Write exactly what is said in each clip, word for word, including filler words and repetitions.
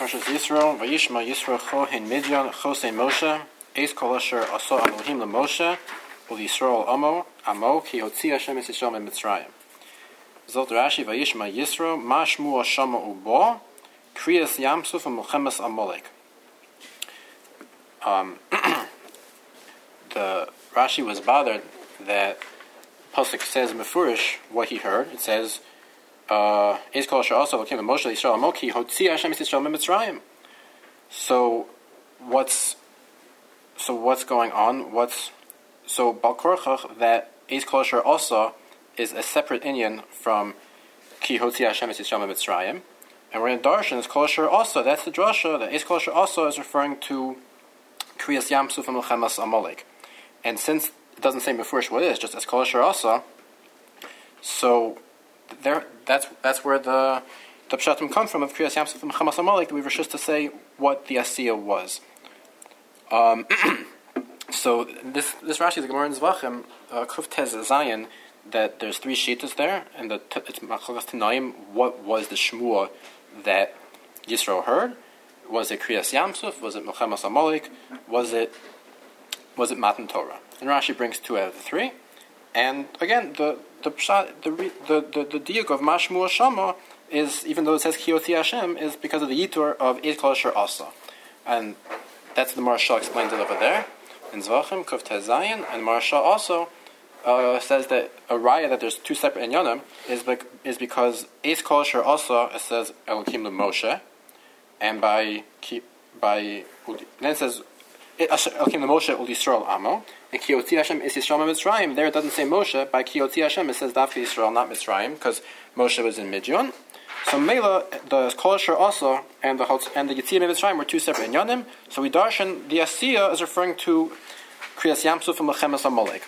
Parshas Yisro, Vayishma Yisro Chohin Midyan Chosei Moshe, Eis Kol Asher Aso Elohim LaMoshe, Ul Yisrael Amo, Amo, Ki Hotzi Hashem Es Yisrael MiMitzrayim. Zot Rashi, Vayishma Yisro, Ma Shmu Hashama Ubo, Kriyas Yamsuf and Mulchemes Amalek. Um, the Rashi was bothered that Pasuk says Mefurish what he heard. It says, Uh, also came to Moshe Yisrael Amoki Hotzi Hashem Yisrael Mitzrayim. So what's so what's going on? What's so Balkorchach that Eis Kol Asher also is a separate inyan from Ki Hotzi Hashem Yisrael Mitzrayim, and we're in Darshan is Kol Asher also. That's the drasha that Eis Kol Asher also is referring to Kriyas Yamsuf and Mulchemes Amalek. And since it doesn't say Mefurish what it is, just as Kol Asher also, so there, that's that's where the the pshatim come from of Kriyas Yamsuf and Mulchemes Amalek. That we were just to say what the Asiya was. Um, so this this Rashi, the Gemara in Zvachim, uh, Kuf Tez Zayin, that there's three shitas there, and the it's Machlokes Tanaim. What was the shmua that Yisro heard? Was it Kriyas Yamsuf? Was it Mulchemes Amalek? Was it was it Matan Torah? And Rashi brings two out of the three. And again, the the the the the, the diuk of Mashmu Shama is, even though it says Kiyoti Hashem, is because of the yitur of Eis Kol Asher also, and that's the Maharsha explains it over there in Zvachim Kuf Tez Zayin. And Maharsha also uh, says that a raya that there's two separate inyanim is bec- is because Eis Kol Asher also it says Elokim LaMoshe, and by by then it says Elokim LaMoshe Ul Yisrael Amo. And Kiyoti Hashem is Yisrael Mitzrayim. There it doesn't say Moshe. By Kiyoti Hashem it says Dafka Yisrael, not Mitzrayim, because Moshe was in Midyan. So Mela, the Kol Asher also, and the and the Yitzim Mitzrayim were two separate inyanim. So we darshan the Asiya is referring to Kriyas Yamsuf and Mulchemes Amalek.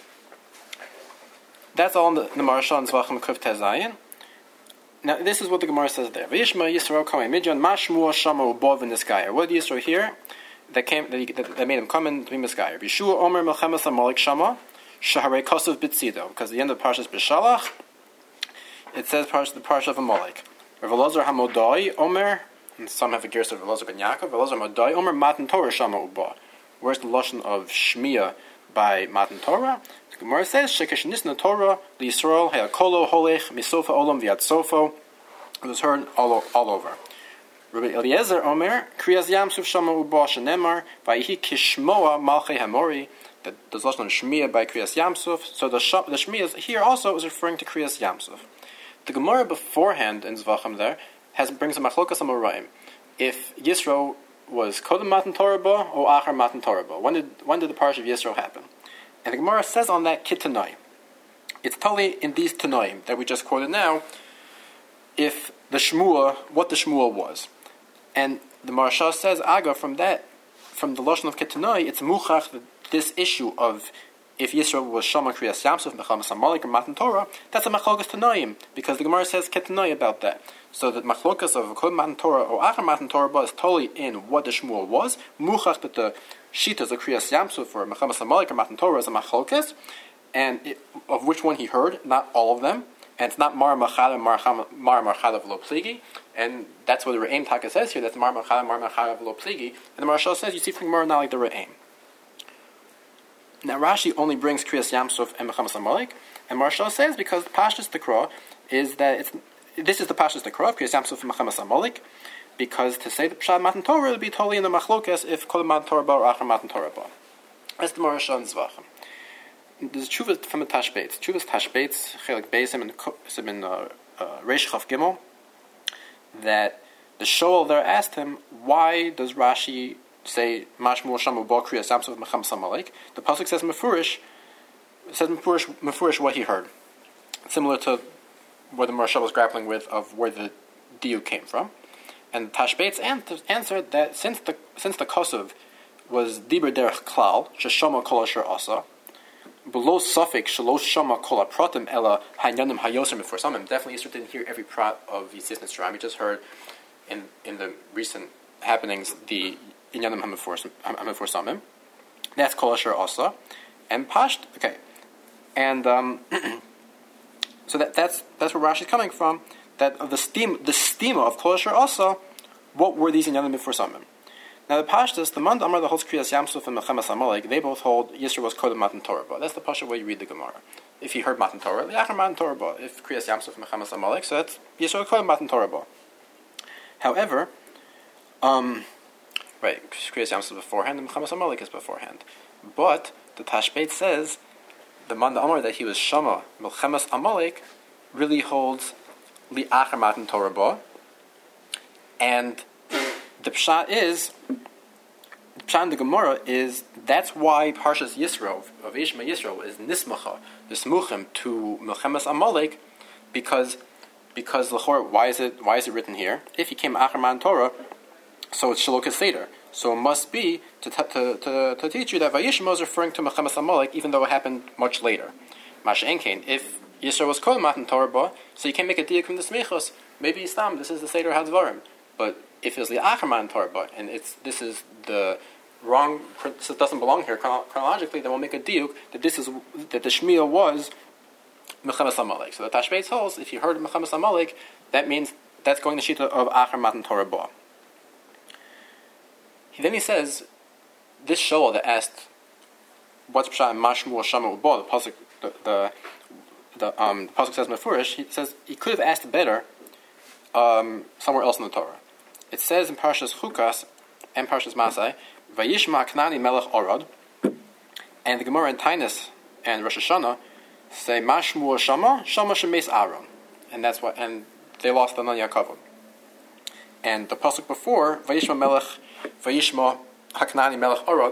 That's all in the, in the Maharsha and Zvachim Kuf Tez Zayin. Now this is what the Gemara says there. Vayishma Yisrael Kamei Midyan Mashmu Shama Ubov in the sky. What did Yisrael hear? That came that, he, that, that made him come in to be Mitzgayer. Bishua Omer Mulchemes Amalek Shama Shaharei Kosov Bitzido, because the end of the Parshas B'Shalach it says Parsh, the Parsha of Amalek. Rav Elazar Hamodai Omer, and some have a gears of Rav Elazar ben Yaakov. Rav Elazar Hamodai Omer Matan Torah Shama Uba. Where's the lashon of Shmiya by Matan Torah? The Gemara says Shekesh Nisna Torah LiYisrael Hayakolo Holech Misofa Olam Viad Sofo. It was heard all all over. Rabbi Eliezer Omer, Kriyas Yamsuf Shama Uba Shenemar, Vayihi Kishmoa Malchei Hamori, that there's lashon of Shmiya by Kriyas Yamsuf. So the sh- the Shmiya here also is referring to Kriyas Yamsuf. The Gemara beforehand in Zvachim there has brings a machlokas amoraim. If Yisro was Kodem Matan Torah Ba or Achar Matan Torah Ba, when did when did the parsha of Yisro happen? And the Gemara says on that Kitanai. It's totally in these Tanoim that we just quoted now. If the Shmua, what the Shmua was. And the Maharsha says, Aga, from that, from the Lashon of Ketanoi, it's muchach that this issue of if Yisro was Shama Kriyas Yamsuf, Mulchemes Amalek, or Matan Torah, that's a machlokas Tanoim, because the Gemara says Ketanoi about that. So the machlokas of Kod Matan Torah or Achar Matan Torah is totally in what the Shmuel was. Muchach that the Shitas of Kriyas Yamsuf or Mulchemes Amalek or Matan Torah is a machlokas, and it, of which one he heard, not all of them. And it's not Mar Machad Mar Marchad of Lo Pligi, and that's what the Re'im Taka says here. That's Mar Machad Mar Machad of Lo Pligi, and the Maharsha says you see from Gemara not like the Re'im. Now Rashi only brings Kriyas Yamsuf and Mulchemes Amalek, and Maharsha says because the Pashtus Tekra is that it's this is the Pashtus Tekra of Kriyas Yamsuf and Mulchemes Amalek, because to say the Pshad Matan Torah would be totally in the Machlokas if Kol Matan Torah Ba or Achar Matan Torah Ba. That's the Maharsha and Zvachim. There's Chuvas from the Tashbeitz. Chuvas Tashbeitz, Chelik Beisim and in uh, uh, Reish Chav Gimel, that the Shoel there asked him, why does Rashi say Mashmu Shamu Ba Kriyas Yamsuf Mulchemes Amalek? The pasuk says Mefurish, says Mefurish, Mefurish what he heard, similar to what the Maharsha was grappling with of where the diu came from. And Tashbeitz answered that since the since the Kosov was Diber Derech Klal Sheshama Kol Asher Asa. Below suffix shalosh shama kol pratim ela hanyanim hayosim before some. Definitely Yisro didn't hear every prat of Yitzis Mitzrayim. He just heard in in the recent happenings the inyanim hamefur samim. That's kol asher asa and pasht. Okay, and um, so that that's that's where Rashi's coming from. That of the steam the stima of kol asher asa what were these inyanim before Samim? Now the Pashtus, the Mand Amar, the holds Kriyas Yamsuf and Mechemes Amalek, they both hold Yisro was Kodem Matan Torah. But that's the Pasha way you read the Gemara. If he heard Matan Torah, Liachar Matan Torah Ba. If Kriyas Yamsuf and Mechemes Amalek, so that's Yisro was Kodem Matan Torah Ba. However, um, right, Kriyas Yamsuf beforehand and Mechemes Amalek is beforehand. But the Tashbeit says the Mand Amar that he was Shama Mechemes Amalek really holds Liachar Matan Torah Ba. And the pshat is, the pshat in the Gemara is, that's why Parshas Yisro, of Ishma Yisro, is Nismacha, the Smuchim, to Melchemes Amalek, because, because l'chor, why is it, why is it written here? If he came Achar Man Torah, so it's Shalok Seder. So it must be to, t- to, to, to teach you that Vayishma is referring to Melchemes Amalek, even though it happened much later. Masha Enkein, if Yisro was called Matan Torah Ba, so you can't make a diak from the Smichos, maybe Istam, this is the Seder HaDvarim. But if it's the Achar Torah, but and it's this is the wrong, this doesn't belong here chronologically, then we'll make a diuk that this is that the Shmiya was Mechemes Amalek. So the Tashbeit holds, if you heard Mechemes Amalek, that means that's going to shita of Achar Matan Torah Ba. He then he says this Shaul that asked what's Pshat Mashmu Shama Uba, the pasuk the the, the um the pasuk says Mefurish, he says he could have asked better um, somewhere else in the Torah. It says in Parshas Chukas and Parshas Masai, Vayishma Knani Melech Orod, and the Gemara in Tainus and Rosh Hashanah say Mashmu Shama Shama Shemes Aaron, and that's what, and they lost the Nan Yaakov. And the pasuk before Vayishma Melech Vayishma Haknani Melech Orod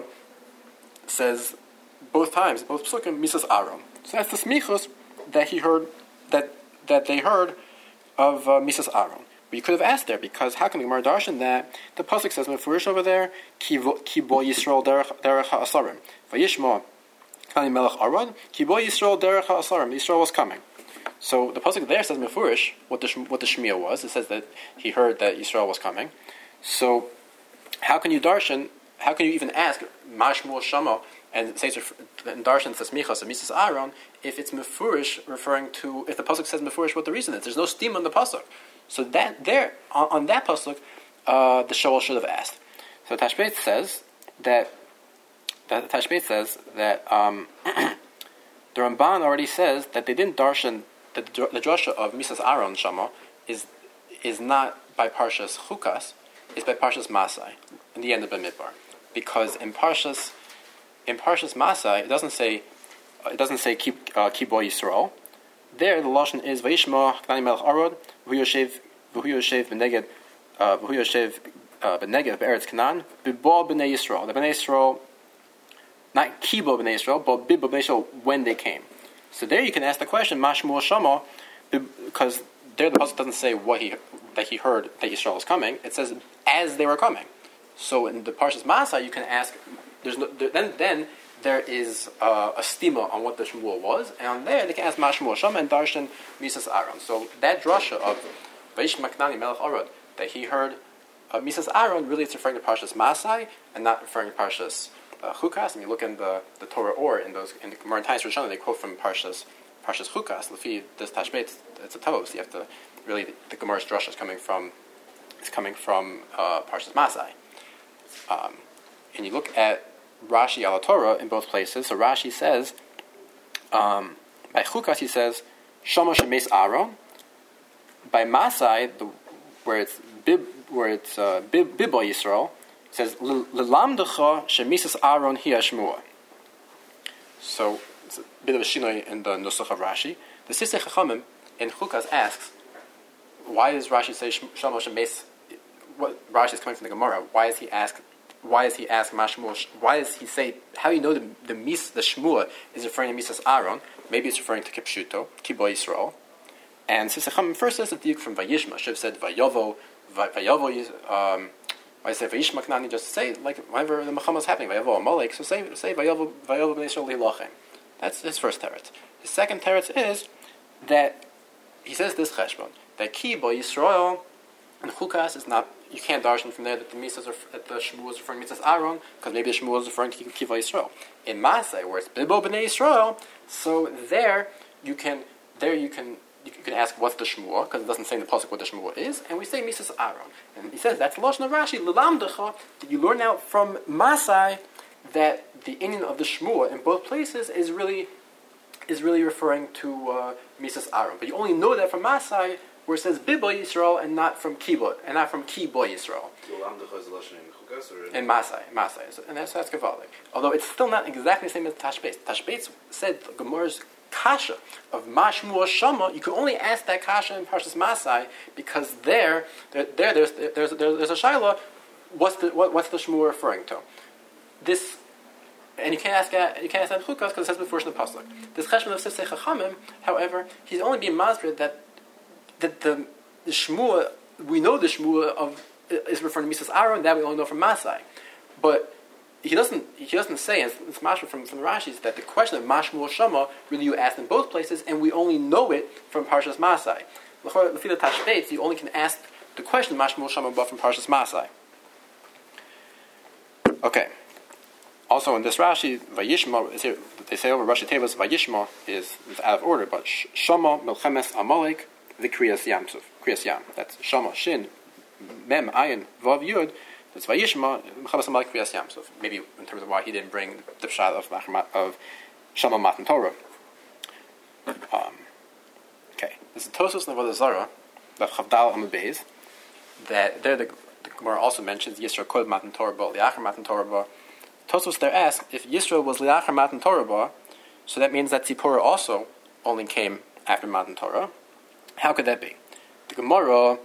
says both times, both pasukim misas Aaron. So that's the smichos that he heard, that that they heard of uh, misas Aaron. But you could have asked there, because how can the Gemara darshan that the pasuk says Mefurish over there Ki bo Yisrael derech ha'asarim Vayishma Knani Melech Orod Ki bo Yisrael derech ha'asarim. Yisrael was coming. So the pasuk there says Mefurish what the what the shmiya was. It says that he heard that Yisrael was coming. So how can you darshan? How can you even ask Mashmu Shama and say and darshan says Michas and Misas Aaron if it's Mefurish referring to, if the pasuk says Mefurish what the reason is? There's no steam on the pasuk. So that there on, on that pasuk, uh, the Shaul should have asked. So Tashbeit says that that Tashbeit says that um, the Ramban already says that they didn't darshan that the, the drasha of Misas Aaron Shama is is not by Parshas Chukas, it's by Parshas Masai in the end of Bamidbar, because in Parshas in Parshas Masai it doesn't say uh, it doesn't say keep uh, keep Bo Yisrael. There the lashon is Vayishma Knani Melech Arod V'hu Yoshev V'hu Yoshev B'neged uh, V'hu Yoshev uh, B'neged B'Eretz Canaan B'bo B'nei Yisrael. The B'nei Yisrael, not Kibo B'nei Yisrael, but B'bo B'nei Yisrael when they came. So there you can ask the question Mashmu Shama, because there the pasuk doesn't say what he that he heard that Yisrael was coming. It says as they were coming. So in the Parshas Masa you can ask. There's no there, then then. There is uh, a stima on what the Shmuel was, and on there they can ask Mashmu Shama and Darshan Misas Aaron. So that drasha of Vayishma Knani Melech Orod that he heard uh, Misas Aaron, really it's referring to Parshas Masai and not referring to Parshas uh, Chukas. And you look in the, the Torah or in those in the Gemara and Rosh Hashanah, they quote from Parshas Parshas Chukas. Lefi this Tashbeit, it's a tovos. You have to really the, the Gemara's drasha is coming from is coming from uh, Parshas Masai. Um, and you look at Rashi al Torah in both places. So Rashi says, um, by Chukas he says, Shama Shemes Aaron. By Masai, the, where it's bib, where it's uh, bib, Bibo Yisrael, it says Lelamdecha Shemisas Aaron Hi Shmua. So it's a bit of a shinoi in the Nusach of Rashi. The Sisei Chachamim in Chukas asks, why does Rashi say Shama Shemes? What Rashi is coming from the Gemara? Why does he ask? Why does he ask Mashmuel? Why does he say? How do you know the the mis the Shmua is referring to Misas Aaron? Maybe it's referring to Kipshuto, Kibo Yisrael. And Sisacham first says the diuk from Vayishma. Should have said Vayovo, Vayovo. Um, why say Vayishma Knani? Just say like whenever the Mechama is happening, Vayovo Amalek. So say say Vayovo Vayovo Bnei Yisrael Lilachem. That's his first teretz. His second teretz is that he says this cheshbon that Kibo Yisrael and Chukas is not. You can't darshan from there that the Misas are, that the Shmuel is referring to Misas Aaron, because maybe the Shmuel is referring to Kiva Yisrael. In Masai, where it's Bibo B'nei Yisrael, so there you can there you can you can ask what's the shmua, because it doesn't say in the pasuk what the shmua is, and we say misas Aaron. And he says that's lashon of Rashi, lilamdecha, that you learn out from Masai that the inyan of the shmua in both places is really is really referring to uh, misas Aaron. But you only know that from Masai, where it says Bibo Yisrael and not from Kibo, and not from Kibo Yisrael. In Masai, Masai, and that's that's Gavaldik. Although it's still not exactly the same as Tashbetz. Tashbetz said Gemara's kasha of Mashmua Shama. You can only ask that kasha in Parshas Masai because there, there, there there's there's there's, there's a shaila. What's the what, what's the shmua referring to? This, and you can't ask you can't ask that Chukas because it says before in the pasuk. This cheshbon of Sifsei Chachamim, however, he's only being masbid that that the, the shmua we know the shmua of is referring to Misas Aaron, that we only know from Masai. But he doesn't he doesn't say, and it's mashma from, from the Rashis, that the question of Mashmul Shama, really you asked in both places, and we only know it from Parshas Masai. L'fila Tashbetz, you only can ask the question of Mashmul Shama but from Parshas Masai. Okay. Also in this Rashi, Vayishma, they say over Rashi tables, Vayishma is, is out of order, but Shama, Melchemes, Amalek, the Kriyas Yam. Kriyas Yam. That's Shama, Shin, Mem, Ayin, Vav, Yud. That's Vayishma, Melchemes, Amalek, Kriyas Yam. So maybe in terms of why he didn't bring the pshat of, of Shama, Matan Torah. Um, okay. This is Tosos Nevodah Zara, that Chavdal Amud Beis, that there the, the Gemara also mentions Yisro Kod Matan Torah Ba, Liachar Matan Torah Ba. Tosos there asks, if Yisro was Liachar Matan Torah Ba, so that means that Tzipora also only came after Matan Torah. How could that be? The Gemara,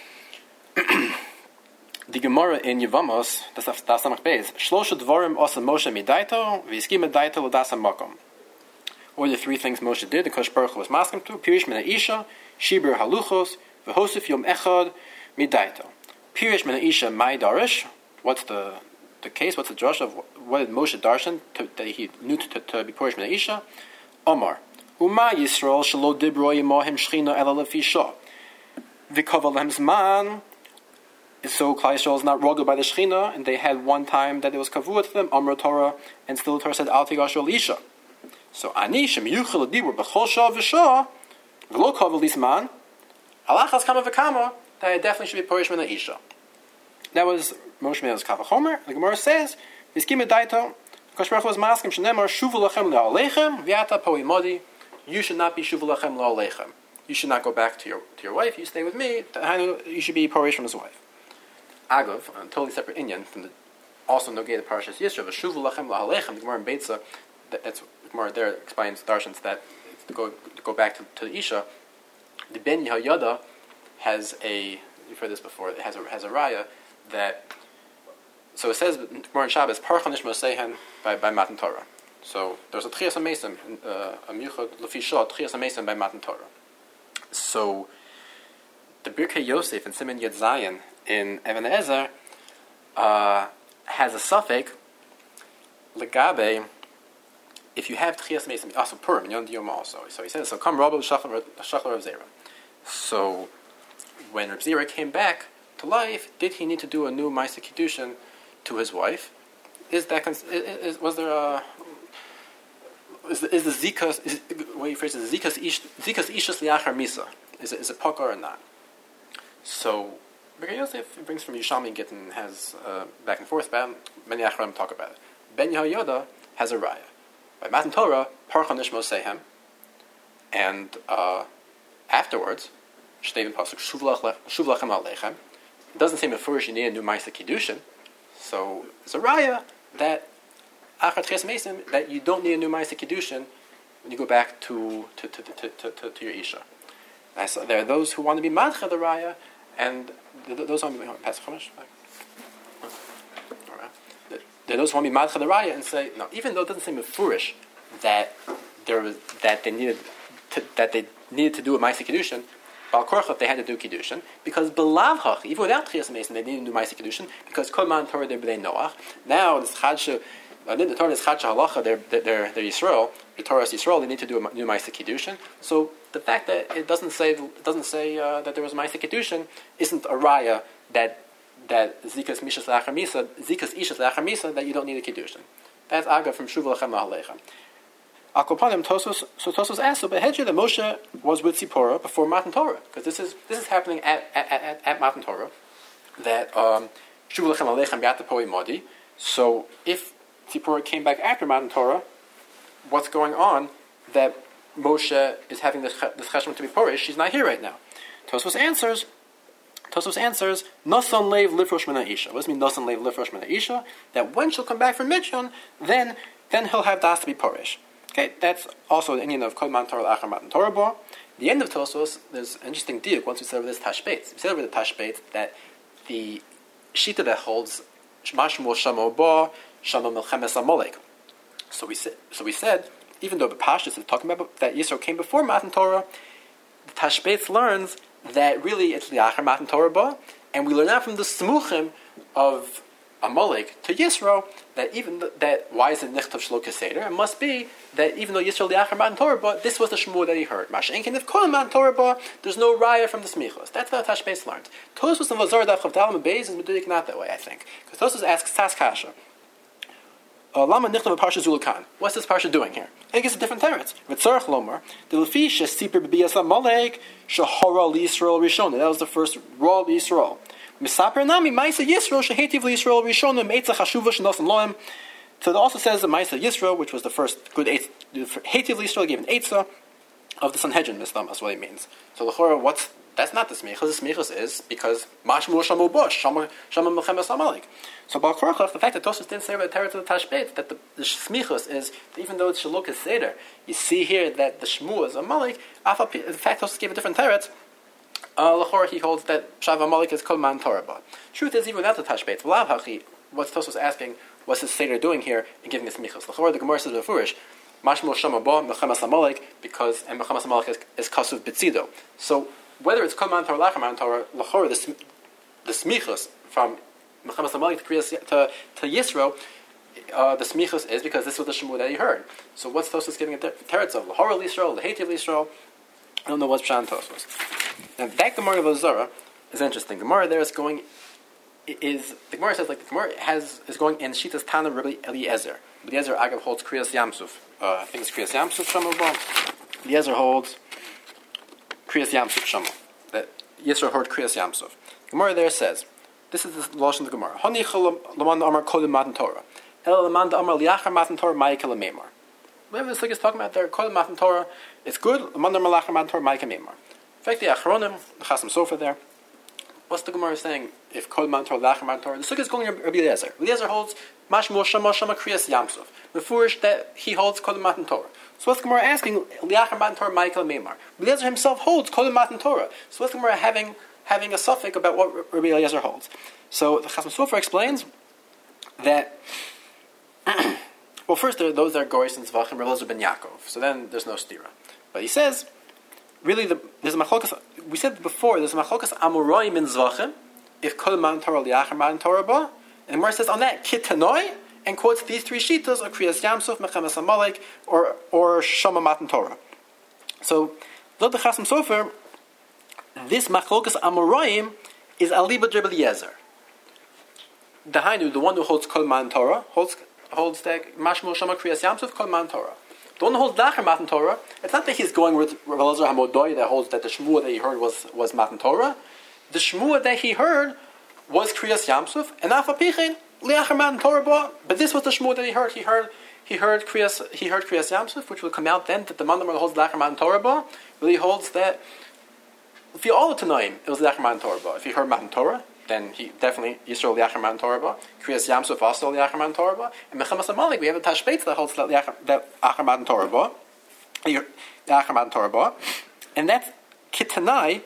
the Gemara in Yevamos, that's Samach Beis, Shlosha Dvorim Osa Moshe Midaito, V'Yiskima Daito L'Dasa Makom. Or the three things Moshe did, the Kosh Baruch Hu was maskim to, Pirish Mena Isha, Shibur Haluchos, V'Hosef Yom Echad Midaito. Pirish Mena Isha Mai Darish, what's the the case, what's the drush of what did Moshe darshan to, that he knew to, to, to be Pirish Mena Isha? Omar. Uma Yisrael Shalo Dibro Yemohim Shchina Ela Lefi Shah. V'Koval Lehem Zman. So Klal Yisrael is not rogel by the Shechina, and they had one time that it was kavua to them, Amr Torah, and still the Torah said Al Tigash Ol Isha. So Ani Shem Yuchel Dibur B'Chol Shah V'Shah V'Lo Koval Lisman Alachas Kama V'Kama that it definitely should be Porish Mena Isha. That was Moshe Meil's Kavachomer. The Gemara says V'Skim Edaito Kosh Baruch Hu was maskim Shenemar Shuvu Lachem LaOlechem V'Yata Po Imodi. You should not be Shuvu Lachem LaOlechem. You should not go back to your to your wife. You stay with me. You should be Porish from his wife. Agav, a totally separate inyan from the also Nogei the Parashas Yisro, V'Shuvu Lachem LaOlechem. The Gemara in Beitza, that, that's the Gemara there explains darshans that to go to go back to, to the Isha. The Ben Yehoyada has a, you've heard this before, it has a has a raya that, so it says Gemara in Shabbos Parcha Nishma Seihen by by Matan Torah. So there's a Tchias HaMesim, uh, a Miuchad Lefi Shah Tchias HaMesim by Matan Torah. So the Birkei Yosef and Siman Yed Zayin in Even Ezer uh, has a suffix legabe. If you have Tchias HaMesim, also Purim and Yom Diyom also. So he says, so come Rabbi Shachar of Zera. So when Reb Zera came back to life, did he need to do a new Ma'aseh Kiddushin to his wife? Is that is, is, was there a is the, is the zikas is what you phrase it zikas ish zikas ishas liachar misa is it is it pakar or not? So Birkei Yosef brings from Yishalmi Gittin has uh, back and forth about many achram talk about it. Ben Yehoyada has a raya by Matan Torah Parcha Nishmo Sehem, and uh, afterwards Shtevin pasuk Shuv Lachem Alechem. It doesn't say mefurish you need a new Ma'aseh Kiddushin, so it's a raya that Achar Tchias HaMesim that you don't need a new Ma'aseh Kiddushin when you go back to to to to, to, to, to your Isha. So there are those who want to be Madcha the raya, and those who want to be Pasuk Chumash. There are those who want to be Madcha the raya and say no, even though it doesn't say mefurish that there was that they needed to, that they needed to do a Ma'aseh Kiddushin. Bal Korchot, they had to do Kiddushin, because Belav Hach, even without Tchias HaMesim, they needed to do Ma'aseh Kiddushin, because Kol Man Torah they're B'nai Noach. Now, this Chadsha, uh, the Torah is Chadsha Halacha, they're, they're, they're Yisrael, the Torah is Yisrael, they need to do a new Ma'aseh Kiddushin. So, the fact that it doesn't say it doesn't say uh, that there was Ma'aseh Kiddushin isn't a raya that that Zikas Mishas Lachar Misa, Zikas Ishas Lachar Misa, that you don't need a Kiddushin. That's Aga from Shuv Lachem La'Alechem. Akopanim Tosos. So Tosos asked, so Behedra that Moshe was with Tzipora before Matan Torah, because this is this is happening at at, at, at Matan Torah. That um, Shuv Lechem Alechem Yat Poi Modi. So if Tzipora came back after Matan Torah, what's going on? That Moshe is having this this cheshbon to be porish. She's not here right now. Tosfos answers. Tosfos answers. Nasan leiv lifrosh mina isha. What does it mean? Nasan leiv lifrosh mina isha. That when she'll come back from Midian, then then he'll have das to be porish. Okay, that's also the Indian of Kol Man Torah Achar Matan Torah Bo. The end of Tosfos, there's an interesting diuk. Once we said over this tashbeit, we said over the tashbeit that the shita that holds Shmashmo Shamo Bo Shamo Melchemes Amalek. So we said. So we said. Even though the Pashtus is talking about that Yisro came before Matan Torah, the Tashbetz learns that really it's Liachar Matan Torah Ba, and we learn out from the Smuchim of Amalek to Yisro that even th- that why is it Nichtav Shlo Keseder? It must be that even though Yisro Liachar Matan Torah Ba, this was the Shmuel that he heard. Mashenkin if Kol Matan Torah Ba, there's no raya from the Smichos. That's what the Tashbetz learned. Tosfos and Vazar Daf Chavdalim and Beis is Medudik not that way, I think, because Tosfos asks Sas Kasha. Lama nichtav parsha zulakan. What's this parsha doing here? I think it's a different teretz. V'tzarach lomar the lefi shesipir b'biyas amalek shahara liyisrael rishon. That was the first raw Yisrael. Misaper nami ma'isa Yisrael shehetiv liyisrael rishon me'etzach hashuva shenosan loem. So it also says the ma'isa Yisrael, which was the first good hetiv liyisrael, gave an eitzah of the Sanhedrin. Mislam, that's what it means. So l'chora, what's that's not the smichos. The smichos is because mashmu shamu bosh shamu shamu melchemes amalek. So Baal Korachov, the fact that Tosfos didn't say about the Teretz of the Tashbeit, that the, the smichos is that even though it's Shalok is Seder, you see here that the Shmu is Amalek. The fact Tosfos gave a different Teretz. Uh, L'chora he holds that Shav Amalek is Kol Man Torah Ba. Truth is, even without the Tashbeit, V'lav Hachi, what's Tosfos asking? What's the Seder doing here and giving the smichos? L'chora the Gemara says befurish. Mashmul Shama Ba Mechamas Amalek, because and Mechamas Amalek is, is Kasuv Bitzido. So whether it's Kol Man Torah Lachar Man Torah, L'chora the the smichos from Mechamas Amalek to, to, to Yisro, uh, the smichos is because this was the shemu that he heard. So what's Tosfos giving a teretz of? L'hora Yisrael, l'hetiv Yisrael. I don't know what's Pshan Tosfos. Now that Gemara of Zara is interesting. Gemara there is going is the Gemara says like the Gemara has is going in Shitas Tana Rabbi Eliezer. Eliezer Agav holds Kriyas Yamsuf. Uh, I think it's Kriyas Yamsuf Shamo. Eliezer holds Kriyas Yamsuf Shamo. That Yisro heard Kriyas Yamsuf. Gemara there says. This is the Lashon of the Gemara. Hani laman amar kodim matan Torah. El laman amar liachar matan Torah ma'ikal meimar. Whatever this thing is talking about there, kodim matan Torah, it's good. Laman amar liachar matan Torah ma'ikal meimar. In fact, the Achronim, the Chasam Sofer there. What's the Gemara saying? If kodim matan Torah liachar matan Torah, the sukkah is going to Rabbi Eliezer. Eliezer holds mashmo shama shama kriyas yamsuf. The furish that he holds kodim matan Torah. So what's the Gemara asking? Liachar matan Torah ma'ikal meimar. Eliezer himself holds kodim matan Torah. So what's the Gemara having? having a suffix about what Rabbi Eliezer holds. So the Chasam Sofer explains that, well, first there are those that are Goris and Zvachim, Rabbi Eliezer ben Yaakov. So then there's no stira. But he says, really, the, there's a machlokas, we said before, there's a machlokas amuroim in Zvachim, if kol man Torah liachar man Torah ba, and the Gemara says on that, kitanoi, and quotes these three shitas, or Kriyas Yamsuf, Mechamas Amalek, or, or Shama Matan Torah. So, the Chasam Sofer, this machlokas amoraim is aliba Rabbi Eliezer. The Hainu, the one who holds kol man Torah, holds holds that mashmul shama kriyas yamsuf kol man Torah. The one who holds lachar matan Torah, it's not that he's going with Rabbi Eliezer Hamodoy that holds that the shmua that he heard was was matan Torah. The shmua that he heard was kriyas yamsuf and afapichin liachar matan Torah ba. But this was the shmua that he heard. He heard he heard kriyas he heard kriyas yamsuf, which will come out then that the man that holds lachar matan Torah ba really holds that. If you all the Tanoim, it was Liachar Matan Torah. If you heard Matan Torah, then he definitely Yisrael Liachar Matan Torah. Kriyas Yamsuf also Liachar Matan Torah. And Mechamas Amalek, we have a Tashbeit that holds that Liachar Matan Torah. Liachar Matan Torah. And that's Kitanai.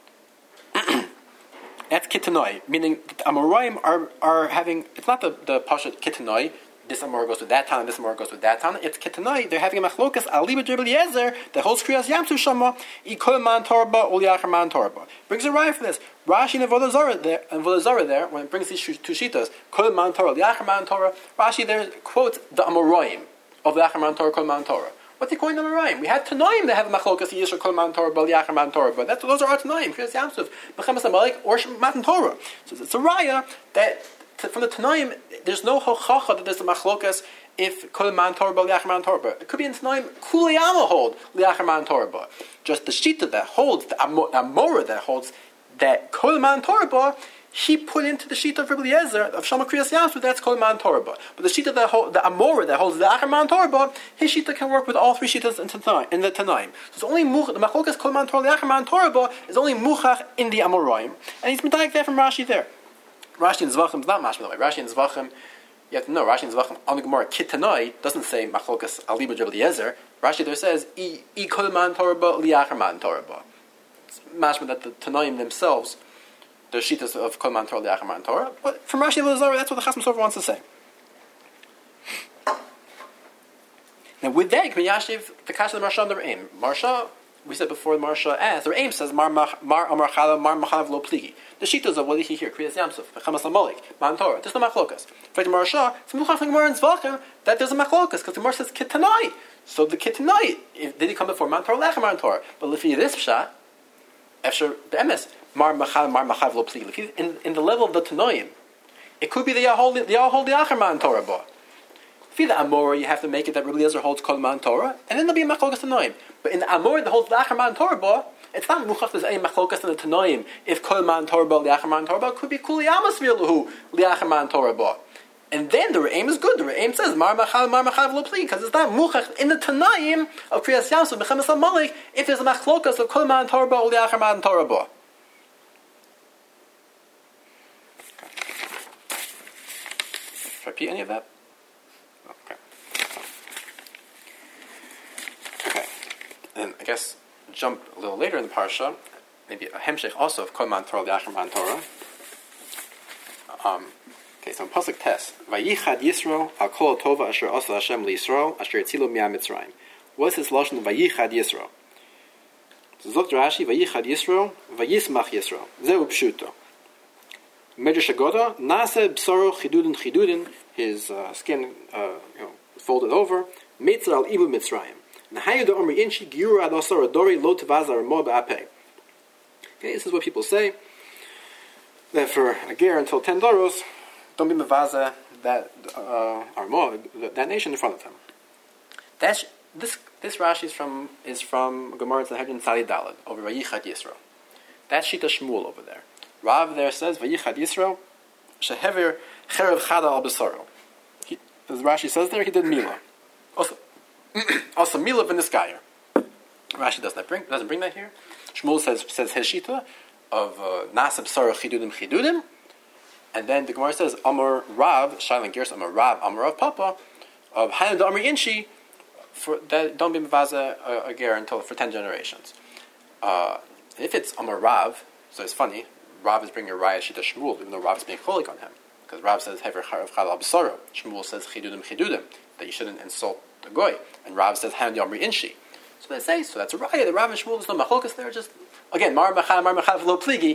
That's Kitanoi, meaning the Amoraim are, are having, it's not the, the Pashat Kitanoi, this Amor goes with that town, this Amor goes with that town. It's Kitanoi, they're having a machlokas aliba Rabbi Eliezer that holds Kriyas Yamsuf Shama, Ikol Man Torah or Liachar Man Torah. Brings a raya for this. Rashi and Avodah Zarah there, and Avodah Zarah there, when it brings these two shitas, Kol Man Torah, Liachar Man Torah, Rashi there quotes the Amoraim of Liachar Man Torah, Kol Man Torah. What's he calling the Amoraim? We had Tanoim that have a machlokas Yisrael Kol Man Torah, Liachar Man Torah, but that's those are our Tanoim, Kriyas Yamsuf, Mechamas Amalek or Matan Torah. So it's a raya that t- from the Tanaim, there's no hochacha that there's a machlokas if kol man torba liachar man torba. It could be in Tanaim kuliyama hold liachar man torba. Just the shita that holds the amora that holds that kol man torba, he put into the shita of Rabbi Eliezer of Shama Kriyas Yasu. That's kol man torba. But the shita that hold, the amora that holds the liachar man torba, his shita can work with all three shitas in, Tanaim, in the Tanaim. So it's only much, the machlokas kol man torba liachar man torba is only muchach in the amoraim, and he's medayik there from Rashi there. Rashi and Zvachim is not mashma that way. Rashi and Zvachim, you have to know, Rashi and Zvachim on the Gemara Kitanoi doesn't say machlokas aliba Rabbi Eliezer. Rashi there says I I kol man torba liachar man torba. It's mashma that the Tanoim themselves, the shitas of kol man torba liachar man torba. But from Rashi Elazar, that's what the Chasam Sofer wants to say. Now with that, K'mi Yashiv the kasha the Marsha and the Re'im. Marsha, we said before the Marsha asked, the Re'im says Mar Mar Amar Chala Mar Machalav Lo Pligi. The shitas of what did he hear? Kriyas Yamsuf, Bechamas Amalek, Man Torah. There's no machlokas. For the Marsha, it's muchach from Gemara and Zvachim that there's a machlokas because the Gemara says Kitanai. So the Kitanai, did he come before Man Torah Lechem Man Torah? But if he this pshat, after the emes Mar Machal Mar Machav Lo Pligi. In in the level of the Tanoim, it could be the Yahol the Yahol the Acher Man Torah. Ba. If you the Amora, you have to make it that Rabbi Eliezer holds Kol Man Torah, and then there'll be a machlokas Tanoim. But in the Amora that holds the Acher Man Torah, ba, it's not muchach there's any machlokas in the Tanoim. If Kol Man Torah ba liachar man Torah ba, it could be Kuli Amas Viluhu liachar man Torah ba. And then the Re'im is good. The Re'im says Mar Machal Mar Machav Lo Pli because it's not muchach in the Tanaim of Kriyas Yamsuf Bechamas Amalek if there's a machlokas of Kol Man Torah ba liachar man Torah ba. Should I repeat any of that? Okay. Okay. And I guess jump a little later in the parsha, maybe a hemshech also of Kol Man Torah liachar man Torah. Um, okay, so in pasuk tes, Vayichad Yisro al kol tova asher asa Hashem liYisro asher yitzilo mi'am Mitzrayim. What's this lashon of Vayichad Yisro? So Zok Rashi, Vayichad Yisro, Vayismach Yisro. Zeu pshuto. Medrash Agoda, Nase b'soro chidudin chidudin, his uh, skin uh, you know, folded over, Meitzer al ibu Mitzrayim. Nahayu do omri inchi giura ad asar adori lo tevazar mo ba'apeh. Okay, this is what people say, that for a ger until ten doros, don't be mevaza that uh, armo, that nation in front of him. That's this. This Rashi is from is from Gemara Sanhedrin Tzadi Daled over Vayichad Yisro. That's Shita Shmuel over there. Rav there says Vayichad Yisro shehever cherev chada al besaro. As Rashi says there, he did mila. Also, also mila v'niskayer. Rashi does not bring doesn't bring that here. Shmuel says says his Shita of Nasa B'saro chidudim chidudim, and then the Gemara says Amar Rav Shailan Gears Amar Rav Amar Rav Papa of Hanan da Amar Inshi. For that, don't be mevaza a, a ger until for ten generations. Uh, if it's Amar Rav, so it's funny. Rav is bringing a raya shita Shmuel, even though Rav is being cholik on him, because Rav says hever charav chal absaro. Shmuel says chidudim chidudim, that you shouldn't insult the goy, and Rav says han yamri inshi. So they say so. That's a raya. The Rav and Shmuel, there's no machlokas there. Just again mar machal mar machal lo pligi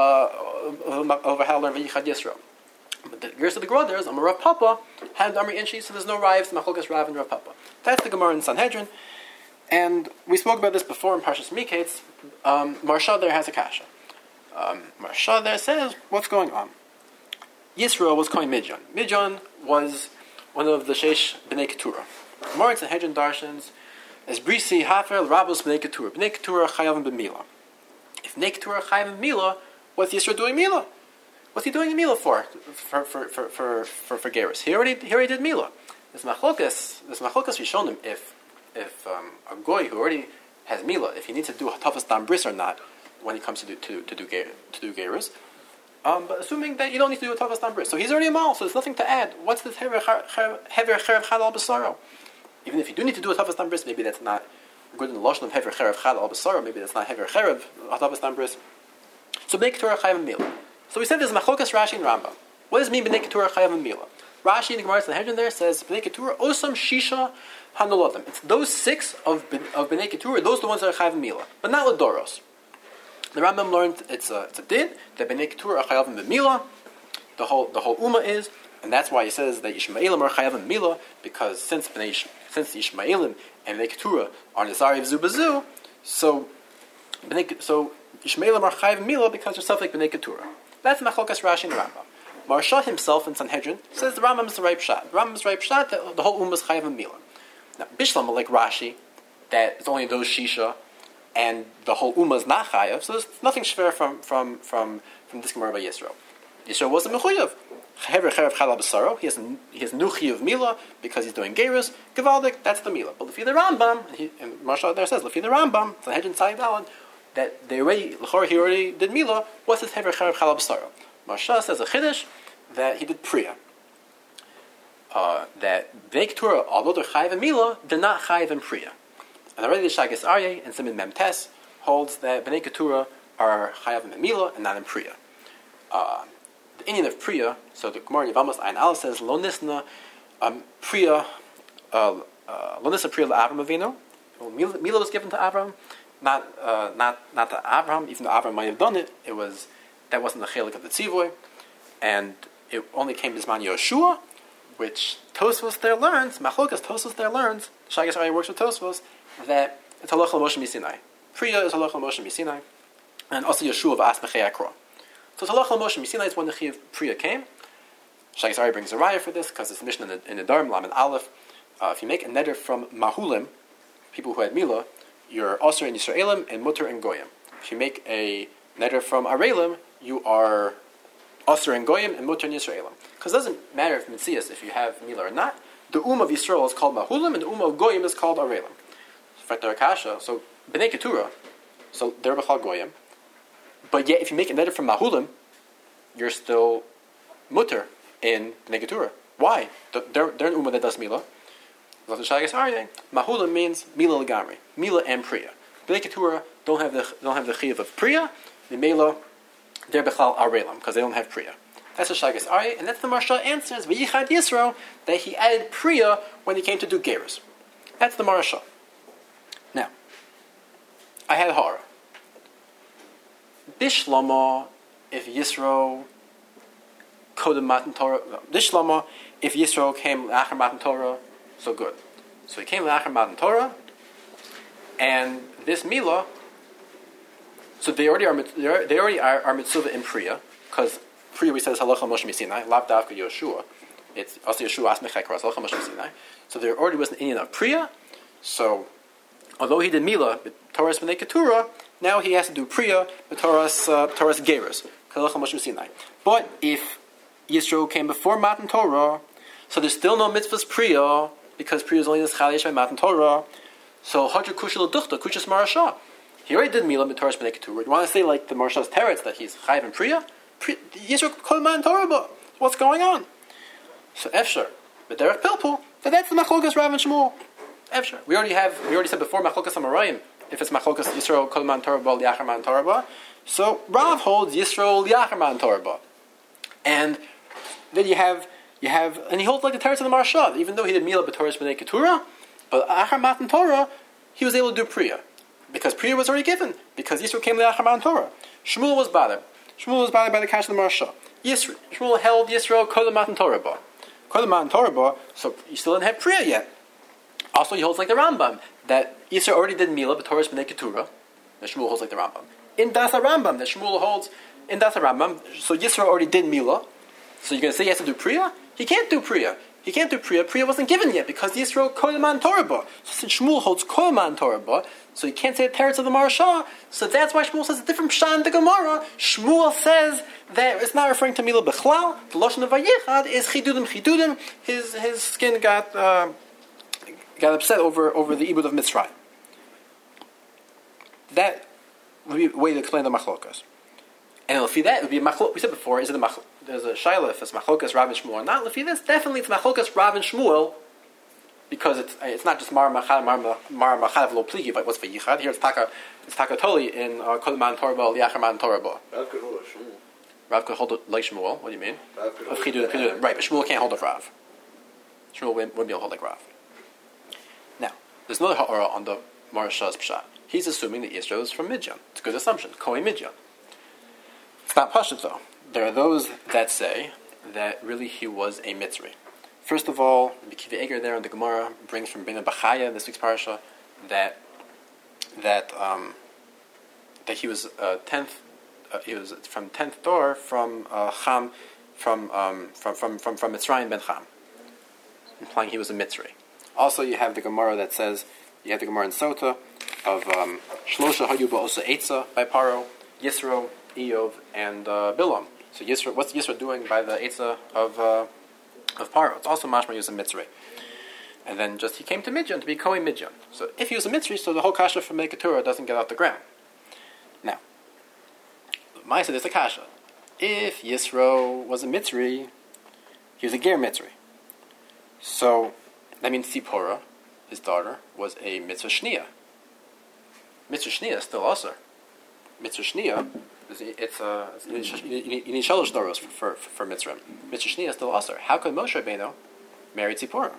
over how learn v'yichad Yisro. But the gears of the Gemara there is Amar Rav Papa had Amri Inshi, so there's no Rav, Machlokas Rav and Rav Papa. That's the Gemara in Sanhedrin, and we spoke about this before in Parshas Miketz. Um, Marsha there has a kasha. Um, Marsha there says, what's going on? Yisro was calling Midjan. Midjan was one of the Sheish B'nai Keturah. Gemara in Sanhedrin darshans as Brisi Hafer Rabos B'nai Keturah. B'nai Keturah Chayavim B'Mila. If B'nai Keturah Chayavim B'Mila, what's Yisro doing Mila? What's he doing a Mila for? For for for for for, for Gerus. He already he already did Mila. This machlokas, this machlokas we shown him if if um, a goy who already has Mila, if he needs to do a tafas dam bris or not when he comes to do to to do to do Gerus. Um, but assuming that you don't need to do a tafas dam bris, so he's already a mal, so there's nothing to add. What's this hever hever cherev chad al basaro? Even if you do need to do a tafas dam bris, maybe that's not good in the lashon of hever cherev chad al basaro. Maybe that's not hever cherev tafas dam bris. So make Torah chayv Mila. So we said there's Machlokas Rashi and Rambam. What does it mean B'nai Keturah Chayav and Mila? Rashi in the Gemara Sanhedrin there says B'nai Keturah Osam Shisha Hanulatim. It's those six of of B'nai Keturah. Those are the ones that are Chayav and Mila, but not Ladoros. The Rambam learned it's a it's a din that B'nai Keturah are Chayav and Mila. The whole the whole Ummah is, and that's why he says that Yishmaelim are Chayav and Mila, because since B'nai since Yishmaelim and B'nai Keturah are Nizari V'Zubazu, so B'nai so Yishmaelim are Chayav and Mila because they're self like B'nai Keturah. That's Machlokas Rashi and Rambam. Maharsha himself in Sanhedrin says the Rambam is the right pshat. The Rambam is the right pshat that the whole ummah is chayav a milah. Now, Bishlam, like Rashi, that it's only those shisha, and the whole ummah is not chayav. So there's nothing shver from from from from this Gemara by Yisro. Yisro wasn't mechuyav. Hever cherev chalal b'saro. He has he has nuchi of milah because he's doing gerus. Gevaldik, that's the milah. But lefi the Rambam, and, he, and Maharsha there says lefi the Rambam, Sanhedrin Tzai Dalad, that they already l'chor he already did milah. What's his hever cherev chalal b'saro? Maharsha says a chiddush that he did priya. Uh, that Bnei Keturah, although they're chayiv and milah, they're not chayiv and priya. And already the Shagas Aryeh and Siman Mem Tes holds that Bnei Keturah are chayav in milah and not in priya. Uh, the Indian of priya, so the Gemara in Yevamos Ayin Aleph says lo nisna um, priya uh, uh, lo nisna priya la'Avram Avinu. Well, milah was given to Avram, not uh, not not to Avram. Even though Avram might have done it, it was that wasn't the chelik of the tzivoy, and it only came to Zman Yoshua, which Tosfos there learns, Machlokas Tosfos there learns, Shagas Aryeh works with Tosfos, that it's Halach L'Moshe Misinai. Priya is Halach L'Moshe Misinai, and also Yeshua of Asmechei Akra. So it's Halach L'Moshe Misinai is when the Chiv Priya came. Shagas Aryeh brings a raya for this, because it's a mission in the, in the Dharm, Lam and Aleph. Uh, if you make a neder from Mahulim, people who had Milah, you're Osir in Yisraelim and Mutter in Goyim. If you make a neder from Arelim, you are Osir in Goyim and Mutter in Yisraelim. Because it doesn't matter if Mitzias, if you have Milah or not. The Um of Yisrael is called Mahulim, and the Um of Goyim is called Arelim. So Bnei Keturah, so they're B'chal Goyim. But yet, if you make a neder from Mahulim, you're still Mutter in Bnei Keturah. Why? They're, they're an Ummah that does Milah. Mahulim means Milah L'gamri, Milah and Priya. Bnei Keturah don't have the don't have the Chiyav of Priya. The Milah, they're B'chal Arelim because they don't have Priya. That's the Shagas Aryeh, and that's the Maharsha answers V'yichad Yisro that he added Priya when he came to do Gerus. That's the Maharsha. Now, I had Hara. Bishlama, if Yisro Kodem Matan Torah, Bishlama, if Yisro came L'achar Matan Torah, so good. So he came L'achar Matan Torah, and this Milah, so they already are they already are, are mitzvah in Priya, because Priya we says Halacha Moshe Misinai, Lav Davka Yoshua. It's also Yeshua Asmechei Kras Halacha Moshe Misinai. So there already was an Indian of Priya. So although he did Milah, but Torah's Bnei Keturah, now he has to do Priya, but Torah's uh, Torah's Gerus, Halacha Moshe Misinai. But if Yisro came before Matan Torah, so there's still no mitzvahs Priya because Priya is only this Chalish by Matan Torah. So Hadra Kushal Duchta Kushas Maharsha. He already did Milah, but Torah's Bnei Keturah. You want to say like the Maharsha's teretz that he's Chayiv and Priya? Yisro Kol Man Torah, what's going on? So Efshar, but Derech Pilpul, that that's the Machlokas Rav and Shmuel. Efshar. We already have, we already said before Machlokas Amarayim. If it's Machlokas Yisro Kol Man Torah Liachar Man Torah, so Rav holds Yisro Liachar Man Torah, and then you have you have, and he holds like the teretz of the Maharsha, even though he did Milah b'Torah's Bnei Keturah, but Achar Matan Torah he was able to do Priya because Priya was already given because Yisro came Liachar Man Torah. Shmuel was bothered. Shmuel was bothered by the cash of the Maharsha. Yisro, Shmuel held Yisro Kodem Matan Torah ba. Kodem Matan Torah ba, so you still didn't have Priya yet. Also, he holds like the Rambam, that Yisro already did Milah, but Torah's Bnei Keturah. That Shmuel holds like the Rambam. In Dasa Rambam, that Shmuel holds, in Dasa Rambam, so Yisro already did Milah. So you're going to say he has to do Priya? He can't do Priya. He can't do Priya. Priya wasn't given yet, because Yisro Kodem Matan Torah ba. So since Shmuel holds Kodem Matan Torah ba, so you can't say the teretz of the Maharsha. So that's why Shmuel says a different pshat in the Gemara. Shmuel says that it's not referring to Milah Bechlal. The Lashon of Vayichad is Chidudim Chidudim. His his skin got uh, got upset over, over the Ibud of Mitzrayim. That would be a way to explain the Machlokas. And lefi that it would be a machlok. We said before, is it a machlok? There's a shaila if it's Machlokas Rav and Shmuel or not. Lefi this, definitely it's Machlokas Rav and Shmuel. Because it's it's not just Mar Machad Mar Machad Lo Pligi, but what's Vayichad? Here it's Taka it's Taka Toli in Kodem Matan Torah ba Liachar Matan Torah ba. Rav could hold a Shmuel. Rav could hold it like Shmuel. What do you mean? Rav could hold of Chidudim, Chidudim. Right, but Shmuel can't hold of Rav. Shmuel wouldn't, wouldn't be able to hold like Rav. Now, there's another ha'ara on the Maharsha's pshat. He's assuming that Yisro is from Midyan. It's a good assumption. Koi Midyan. It's not pashut though. There are those that say that really he was a Mitzri. First of all, Kiva Eger there in the Gemara brings from Bina Bachaya, this week's parasha, that that um, that he was uh, tenth. Uh, he was from tenth door from uh, Cham from um, from from from from Mitzrayim ben Cham, implying he was a Mitzri. Also, you have the Gemara that says you have the Gemara in Sota of um, Shlosha Hayu Ba'osa Eitza by Paro, Yisro, Eov, and uh, Bilam. So Yisro, what's Yisro doing by the Eitza of uh, of Paro? It's also mashma he was a Mitzri. And then just he came to Midyan to be Kohen Midyan. So if he was a Mitzri, so the whole kasha from Mekatura doesn't get off the ground. Now, Maisa, there's a kasha. If Yisro was a Mitzri, he was a Ger Mitzri. So that means Tzipora, his daughter, was a Mitzvah Shnia. Mitzvah Shnia is still Aser. Mitzvah Shnia, it's a, you need Shalosh Doros for, for, for Mitzrayim. Mitzvah Shnia is still Aser. How could Moshe Rabbeinu marry Tzipora?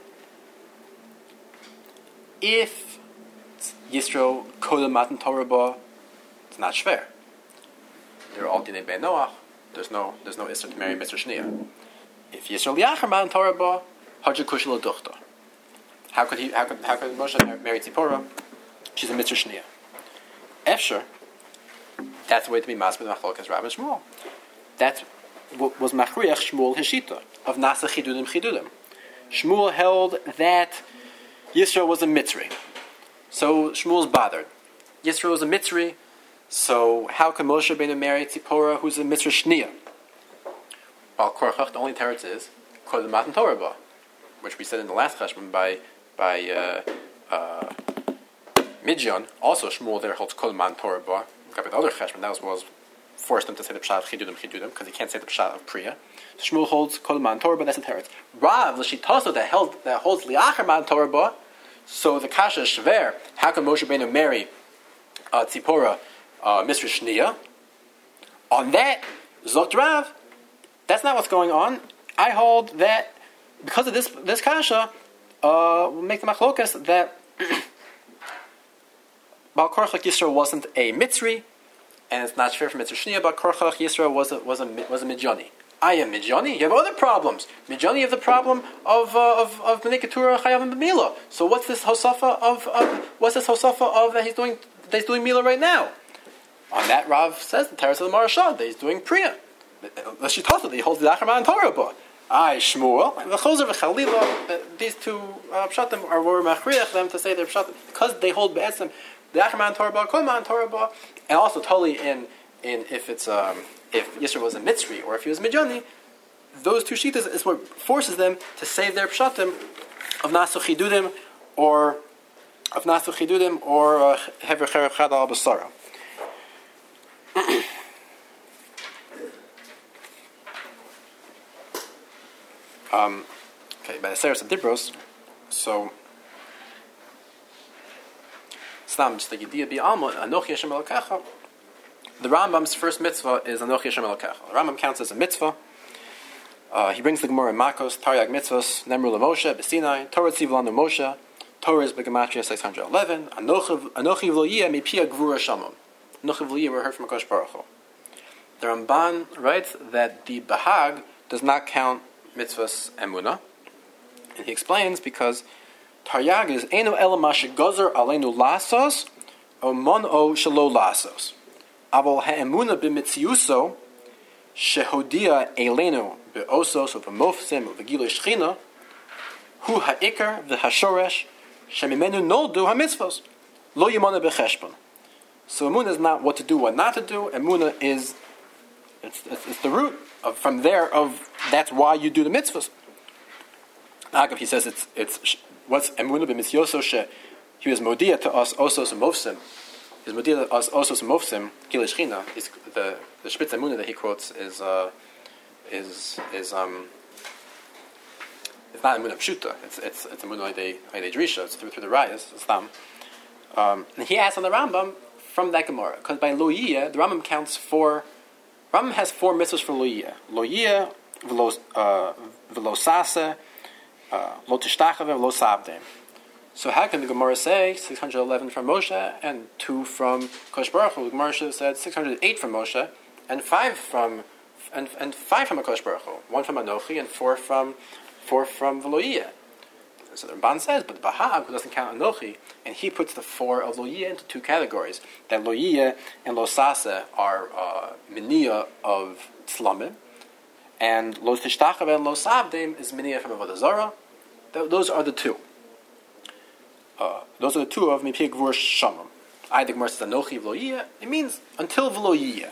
If Yisro Kodem Matan Torah Ba, it's not shver. They're all Dinei Ben Noach. There's no there's no Isser to marry Mitzvah Shnia. If Yisro Liachar Matan Torah Ba, Hadja Kushel Duchta. How could he? How could how could Moshe marry Tzipora? She's a Mitzvah Shnia. Efsher. That's the way to be Masbid Machlokas Rav and Shmuel. That was Machriach Shmuel Hishita of Nasa Chidudim Chidudim. Shmuel held that Yisro was a Mitzri. So Shmuel's bothered. Yisro was a Mitzri, so how can Moshe Rabbeinu marry Tzipora, who's a Mitzri Shnia? Well, Korchach, the only teretz is Kol Matan Torah Ba, which we said in the last cheshbon by by uh, uh, Midyan. Also, Shmuel there holds Kol Matan Torah Ba. Got the other cheshbon that was, was forced him to say the pshat of Chidudim Chidudim because he can't say the pshat of Priya. So Shmuel holds Kol Matan Torah Ba. That's the teretz. Rav l'shitaso that held that holds Liachar Matan Torah Ba. So the kasha is shver. How can Moshe Rabbeinu marry uh, Tzipora, uh, Mitzvah Shnia? On that, Zot Rav, that's not what's going on. I hold that because of this this kasha, uh, we'll make the machlokas that Baal Korchach Yisro wasn't a Mitzri, and it's not fair for Mitzvah Shnia. Baal Korchach Yisro was a was a was a Midjani. I am Midjani. You have other problems. Midjani, you have the problem of uh, of of Bnei Keturah Chayav and B'Mila. So what's this hosafa of, of what's this hosafa of that he's doing that he's doing Mila right now? On that, Rav says the Teres of the Marashah that he's doing Priya. The Shitasa that he holds the Achar and Torah Ba. I Shmuel the Chozer v'Chalila. These two uh, pshatim are were machriach them to say they're pshatim because they hold be'etzem the Achar and Torah Ba, Kol Man Torah Ba, and also totally in in if it's um. if Yisro was a Mitzri or if he was Midjani, those two shitas is what forces them to save their pshatim of Nasu Chidudim or of Nasu Chidudim or Hever Cherev Chad al Basara. Um, okay, by the Seres of Dibros, so Stam just like Yediyah Bi Alma Anochi Hashem Elokecha. The Rambam's first mitzvah is Anochi Hashem Elokecha. The Rambam counts as a mitzvah. Uh, he brings the Gemara in Makos, Taryag mitzvahs, Nemru LaMoshe, B'Sinai, Torah Tziv Lanu Moshe, Torah is B'Gematria six hundred eleven, Anochi V'loyeh Mipia Gvura Shamon. Anochi V'loyeh were heard from HaKadosh Baruch Hu. The Ramban writes that the Bahag does not count mitzvahs emunah, and he explains because Taryag is Eino Ela Mashe Gozer Aleinu Lasos, O Mon O Shalo Lasos. Avol ha'emuna b'mitziuso shehodia elenu be'osos u'b'mofsim u'v'gilui shchina hu ha'ikar v'hashoresh shemimenu noldu ha'mitzvos lo yimona b'cheshbon. So emuna is not what to do, what not to do. Emuna is it's, it's, it's the root of from there of that's why you do the mitzvahs. Agav, he says it's it's what's emuna b'mitzioso she he was modia to us osos u'mofsim. His modila also some mofsim gilei shchina is the the Spitz Emunah that he quotes is uh, is is um it's not Emunah pshuta, it's it's it's Emunah de de drisha, it's through, through the rayas, it's tam. Um, and he asks on the Rambam from that Gemara because by loyia the Rambam counts four. Rambam has four mitzvahs for loyia. Loyia v'lo uh, v'lo sase lo tishtachave v'lo sabde. So how can the Gemara say six hundred eleven from Moshe and two from Kosh Baruch Hu? The Gemara should have said six hundred eight from Moshe and five from and and five from Kosh Baruch Hu, one from Anochi and four from four from Veloyeh. So the Ramban says, but the Bahag, who doesn't count Anochi, and he puts the four of Loyeh into two categories. That Loyeh and Losase are uh, minia of Tzlamim, and Lo Tishtachav and Lo Savdim is Miniyah from Avodah Zarah. Those are the two. Uh, those are the two of Mipir Gvur Shamam. I the Gemara says Anochi V'lo Yiyeh. It means until V'lo Yiyeh.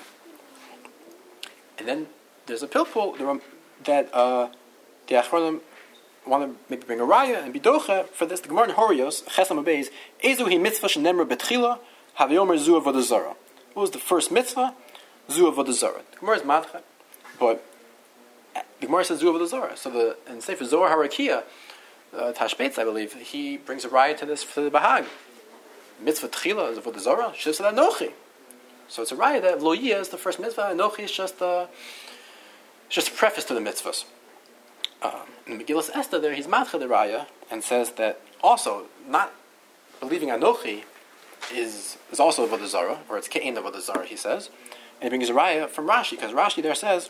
And then there's a pilpul that uh, the Achronim want to maybe bring a raya and bidocha for this. The Gemara in Horios Chesam Abeis Ezu Hi Mitzvah Shenemra Betchila Havyomer Zu Avodah Zarah. What was the first mitzvah? Zu Avodah Zarah. The Gemara is madcha, but the Gemara says Zu Avodah Zarah. So the in Sefer Zohar Harakia, uh, Tashbetz, I believe, he brings a raya to this for the Bahag. Mitzvah Tchila is Avodah Zarah. She said Anochi. So it's a raya that Lo Yiyeh is the first mitzvah. Anochi is just a it's just a preface to the mitzvahs. Um, in Megillas Esther, there he's matcha the raya and says that also not believing Anochi is is also Avodah Zarah, or it's Ke'en Avodah Zarah. He says, and he brings a raya from Rashi because Rashi there says,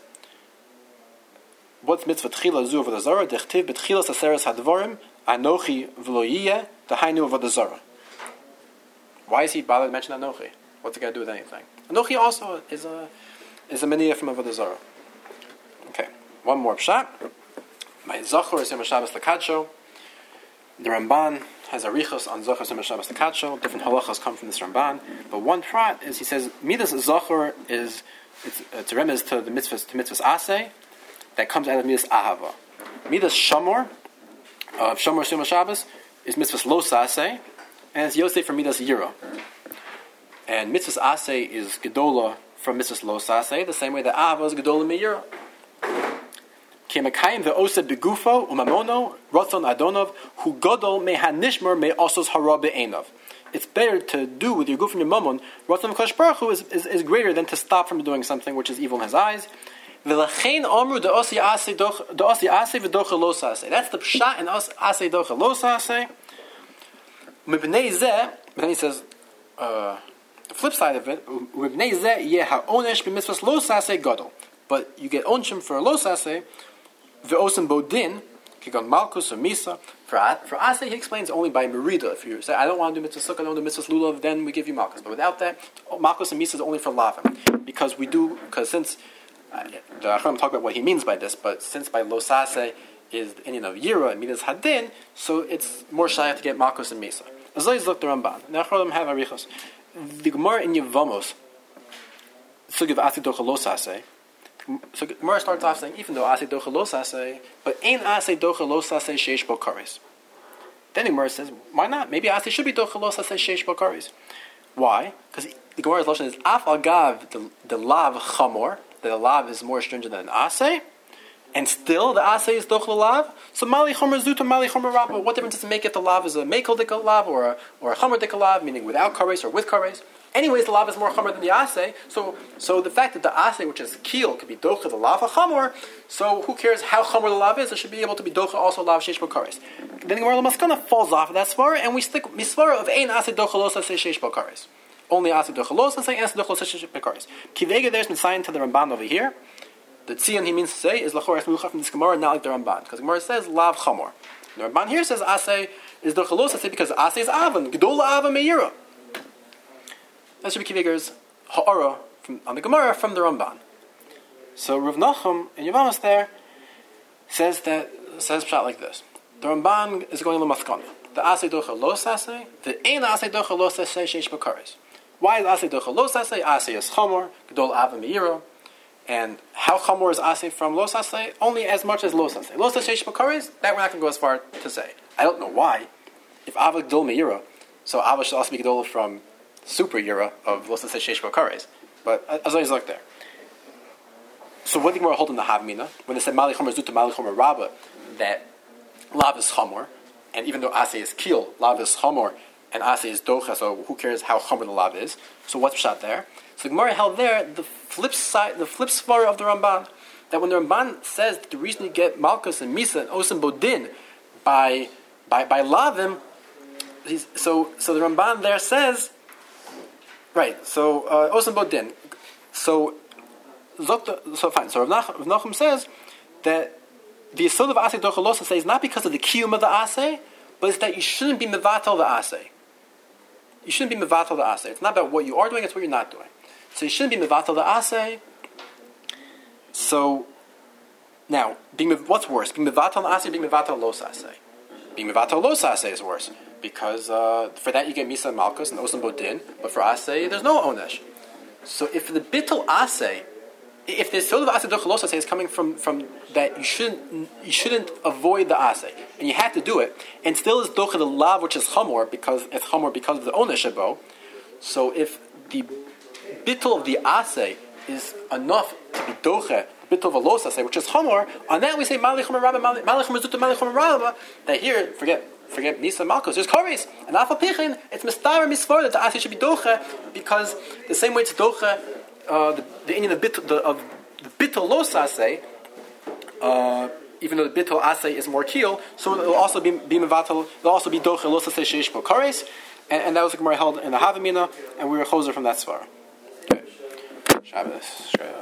"What's mitzvah tchila zu Avodah Zarah? Dechtiv betchilas aseres hadvarim Anochi v'lo yiyeh dahainu Avodah Zarah." Why is he bothered to mention Anochi? What's it got to do with anything? Anochi also is a is a miniyah from Avodah Zarah. Okay, one more pshat. My Zachor is Yom Shabbos Lakadsho. The Ramban has arichos on Zachor Yom Shabbos Lakadsho. Different halachas come from this Ramban, but one prat is he says Midas Zachor is it's, it's a remez to the mitzvahs to mitzvahs aseh that comes out of Midas Ahava. Midas Shamor of Shamor Yom Shabbos is mitzvahs Los Aseh, and it's Yosef from Midas Yira. And mitzvahs aseh is gedola from mitzvahs Los Aseh, the same way that Ahava is gedola me'yira. Kemekayim ve'osed begufo umamono rotzon adonov hu godol mehanishmer me'osos hara be'enov. It's better to do with your guf and your mammon. Rotzon Kosh Baruch Hu is, is, is greater than to stop from doing something which is evil in his eyes. V'lachein omru de'osi aseh v'docha los aseh. That's the pshat in aseh docha los aseh. Mibnei zeh, but then he says uh, the flip side of it. Mibnei zeh yeh ha'onesh b'mitzvahs los aseh godol. But you get onshim for a los aseh. Ve'osim bodin, kigon malchus or misa. For for aseh, he explains only by merida. If you say, I don't want to do mitzvah sukkah, I don't do mitzvah lulav, then we give you malchus. But without that, malchus and misa is only for lavim. Because we do, because since, uh, the Achronim talk about what he means by this, but since by los aseh is the Indian of yira and midas hadin, so it's more shy to get malchus and misa. As long as look the Ramban. The Achronim have arichos. The Gemara in Yevamos, sugiv aseh docha los aseh. So Gemara starts off saying, even though aseh docha los aseh, but ain't aseh docha los aseh sheish bo kares. Then the Gemara says, why not? Maybe aseh should be docha los aseh sheish bo kares. Why? Because the Gemara's lotion is af al gav the, the lav chamor, that the lav is more stringent than aseh, and still the aseh is docha lav. So mali chomer zuta mali chomer rabba. What difference does it make if the lav is a mekel dika lav or a or a chomer dika lav, meaning without kares or with kares? Anyways, the lav is more chomer than the aseh. So, so the fact that the aseh, which is keel, could be docha the lav chamor. So, who cares how chomer the lav is? It should be able to be docha also lav sheish b'kares. Then the Gemara Maskana falls off of that svara, and we stick misvara of ein aseh docha los aseh sheish b'kares. Only aseh docha los aseh aseh docha los sheish b'kares. Kivega there's been signed to the Ramban over here. The tzion he means to say is lachor esmucha from this Gemara, not like the Ramban, because the Gemara says lav chamor. The Ramban here says aseh is docha los aseh because aseh is avan gedola avan meira. That's Rabbi Kiviger's ha'ara on the Gemara from the Ramban. So Rav Nachum in Yevamos there says that says pshat like this: the Ramban is going to l'maskana. The aseh docha los aseh, the ein aseh docha los aseh sheish b'kares. Why is aseh docha los aseh? Aseh is chamor gedol ava meira, and how chamor is aseh from los aseh? Only as much as los aseh. Los aseh sheish b'kares. That we're not going to go as far to say. I don't know why. If ava gedol meira, so ava should also be gedol from super yira of los aseh sheish b'kares. But as long as look there. So what did we hold in the Havmina when they said Mali Chomer Zuta Mali Chomer Rabba that lav is Chomer, and even though aseh is keel, lav is Chomer and aseh is docha, so who cares how Chomer the lav is? So what's shot there? So the Gemara held there the flip side, the flip svara of the Ramban, that when the Ramban says that the reason you get Malchus and Misa and Osim Bodin by by by lavim, so so the Ramban there says. Right, so uh, Osim Bodin. So, so fine. So Rav Nachum says that the yesod of aseh docha los aseh is not because of the kiyum of the aseh, but it's that you shouldn't be mevatel the aseh. You shouldn't be mevatel the aseh. It's not about what you are doing; it's what you're not doing. So you shouldn't be mevatel the aseh. So, Now, being what's worse, being mevatel asay, being mevatel los asay. Being mevatel los asay is worse because uh, for that you get misa and malchus and osam bodin, but for asay there's no onesh. So if the bittul asay, if the sod of asay doch los asay is coming from, from that you shouldn't you shouldn't avoid the asay and you have to do it, and still is doch the lav which is chamor because it's chamor because of the onesh abo. So if the bittul of the asay is enough to be doche bittul of los asay, which is chamor, on that we say malichem rabba malichem zuta malichem rabba. That here forget. Forget Nisa Malchus. There's Koris. And Afal Pichin, it's Mistara Misfor that the Asay should be Docha, because the same way it's Docha, uh, the, the Indian of Bittul, the, of the Bittul Los Asay, uh, even though the Bittul Asay is more keel, so it will also be be Mevatel, it will also be Docha Los Asay Sheishpo Koris, and, and that was the Gemara held in the Havamina, and we were Choser from that Svara. Okay. Shabbos.